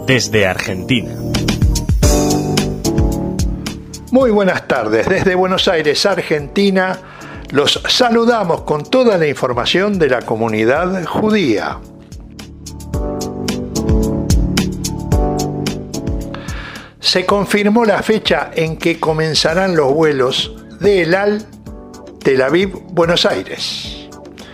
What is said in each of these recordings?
desde Argentina. Muy buenas tardes, desde Buenos Aires, Argentina, los saludamos con toda la información de la comunidad judía. Se confirmó la fecha en que comenzarán los vuelos de El Al, Tel Aviv, Buenos Aires.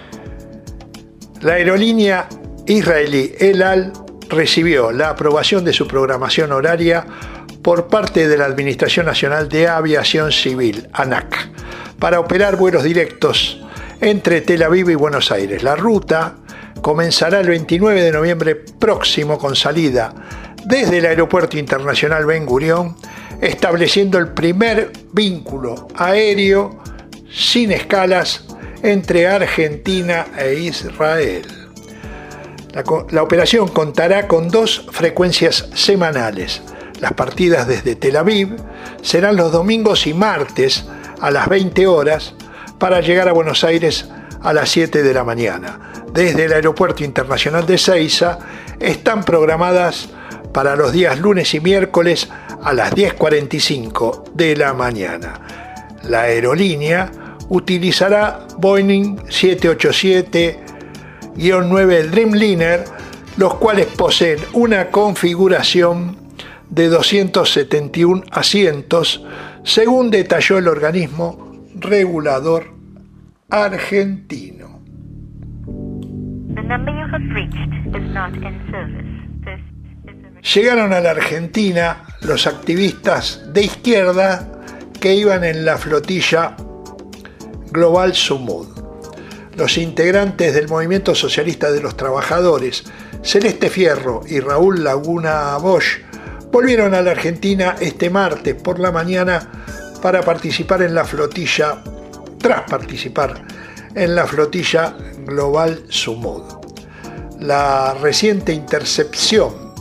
La aerolínea israelí El Al recibió la aprobación de su programación horaria por parte de la Administración Nacional de Aviación Civil, ANAC, para operar vuelos directos entre Tel Aviv y Buenos Aires. La ruta comenzará el 29 de noviembre próximo con salida desde el Aeropuerto Internacional Ben Gurión, estableciendo el primer vínculo aéreo sin escalas entre Argentina e Israel. La operación contará con 2 frecuencias semanales. Las partidas desde Tel Aviv serán los domingos y martes a las 20 horas para llegar a Buenos Aires a las 7 de la mañana. Desde el Aeropuerto Internacional de Ezeiza están programadas para los días lunes y miércoles a las 10:45 de la mañana. La aerolínea utilizará Boeing 787-9 Dreamliner, los cuales poseen una configuración de 271 asientos, según detalló el organismo regulador argentino. Llegaron a la Argentina los activistas de izquierda que iban en la flotilla Global Sumud. Los integrantes del Movimiento Socialista de los Trabajadores, Celeste Fierro y Raúl Laguna Bosch, volvieron a la Argentina este martes por la mañana para participar en la flotilla, tras participar en la flotilla Global Sumud. La reciente intercepción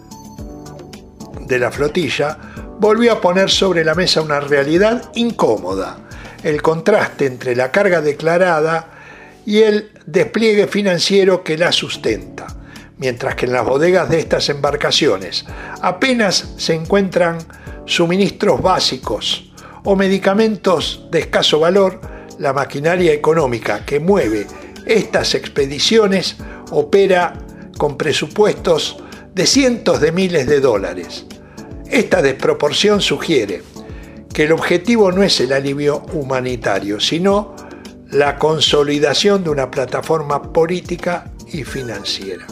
de la flotilla volvió a poner sobre la mesa una realidad incómoda: el contraste entre la carga declarada y el despliegue financiero que la sustenta. Mientras que en las bodegas de estas embarcaciones apenas se encuentran suministros básicos o medicamentos de escaso valor, la maquinaria económica que mueve estas expediciones opera con presupuestos de cientos de miles de dólares. Esta desproporción sugiere que el objetivo no es el alivio humanitario, sino la consolidación de una plataforma política y financiera.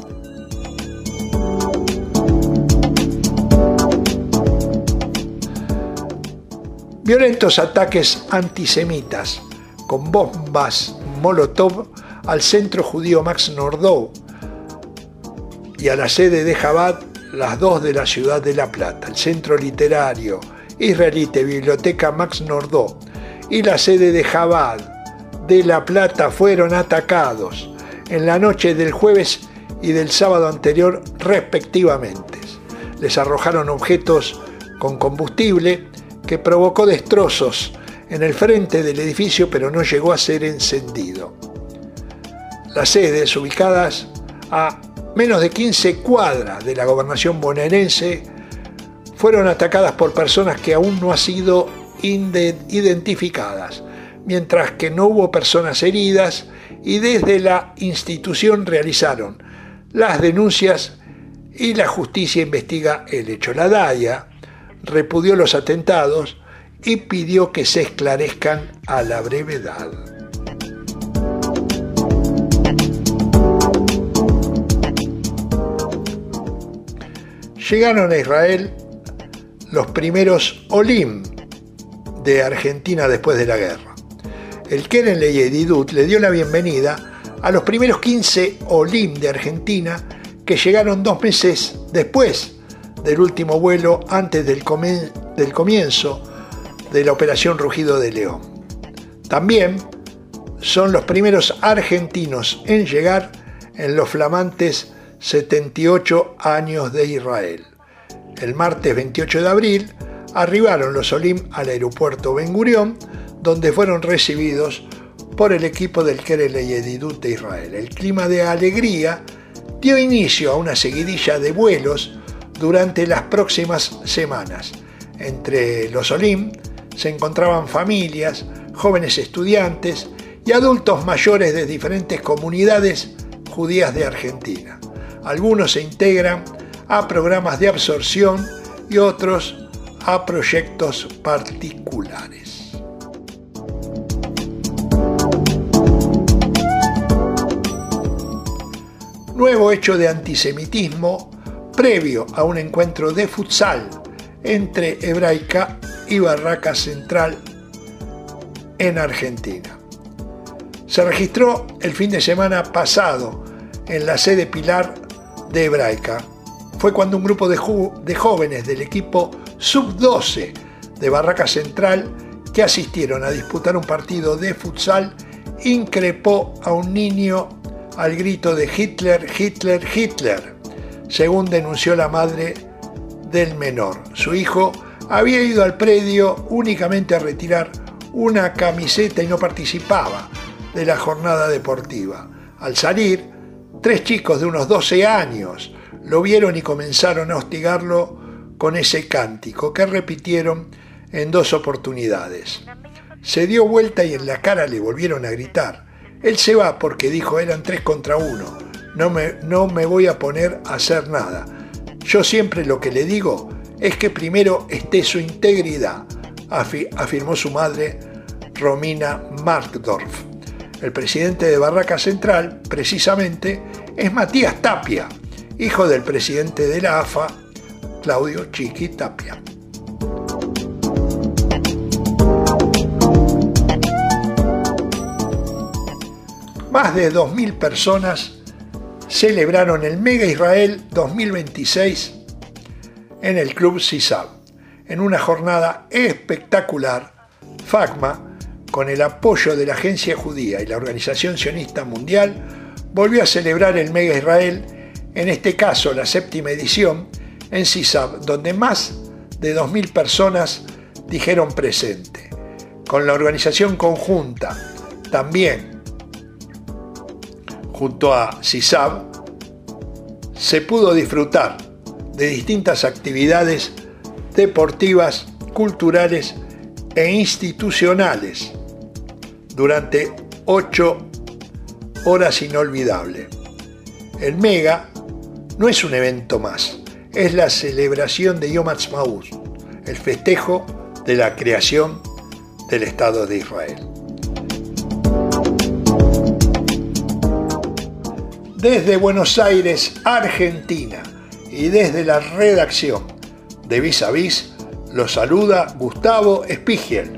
Violentos ataques antisemitas con bombas Molotov al centro judío Max Nordau y a la sede de Chabad, las 2 de la ciudad de La Plata. El centro literario israelita Biblioteca Max Nordau y la sede de Chabad de La Plata fueron atacados en la noche del jueves y del sábado anterior respectivamente. Les arrojaron objetos con combustible que provocó destrozos en el frente del edificio, pero no llegó a ser encendido. Las sedes, ubicadas a menos de 15 cuadras de la gobernación bonaerense, fueron atacadas por personas que aún no han sido identificadas, mientras que no hubo personas heridas, y desde la institución realizaron las denuncias y la justicia investiga el hecho. La DAIA repudió los atentados y pidió que se esclarezcan a la brevedad. Llegaron a Israel los primeros Olim de Argentina después de la guerra. El Keren Leyedidut le dio la bienvenida a los primeros 15 Olim de Argentina que llegaron 2 meses después del último vuelo, antes del comienzo de la Operación Rugido de León. También son los primeros argentinos en llegar en los flamantes 78 años de Israel. El martes 28 de abril arribaron los Olim al aeropuerto Ben Gurión, donde fueron recibidos por el equipo del Keren Leyedidut de Israel. El clima de alegría dio inicio a una seguidilla de vuelos durante las próximas semanas. Entre los Olim se encontraban familias, jóvenes estudiantes y adultos mayores de diferentes comunidades judías de Argentina. Algunos se integran a programas de absorción y otros a proyectos particulares. Nuevo hecho de antisemitismo previo a un encuentro de futsal entre Hebraica y Barraca Central en Argentina. Se registró el fin de semana pasado en la sede Pilar de Hebraica. Fue cuando un grupo de jóvenes del equipo sub-12 de Barraca Central que asistieron a disputar un partido de futsal increpó a un niño al grito de Hitler, Hitler, Hitler, según denunció la madre del menor. Su hijo había ido al predio únicamente a retirar una camiseta y no participaba de la jornada deportiva. Al salir, 3 chicos de unos 12 años lo vieron y comenzaron a hostigarlo con ese cántico que repitieron en 2 oportunidades. Se dio vuelta y en la cara le volvieron a gritar. Él se va porque dijo eran 3 contra 1. No me voy a poner a hacer nada. Yo siempre lo que le digo es que primero esté su integridad, afirmó su madre, Romina Markdorf. El presidente de Barraca Central, precisamente, es Matías Tapia, hijo del presidente de la AFA, Claudio Chiqui Tapia. Más de 2.000 personas celebraron el Mega Israel 2026 en el Club CISAB. En una jornada espectacular, FACMA, con el apoyo de la Agencia Judía y la Organización Sionista Mundial, volvió a celebrar el Mega Israel, en este caso la 7ª edición, en CISAB, donde más de 2.000 personas dijeron presente. Con la organización conjunta, también junto a CISAB, se pudo disfrutar de distintas actividades deportivas, culturales e institucionales durante 8 horas inolvidables. El Mega no es un evento más, es la celebración de Yom Ha'atzmaut, el festejo de la creación del Estado de Israel. Desde Buenos Aires, Argentina, y desde la redacción de Vis a Vis, los saluda Gustavo Spiegel.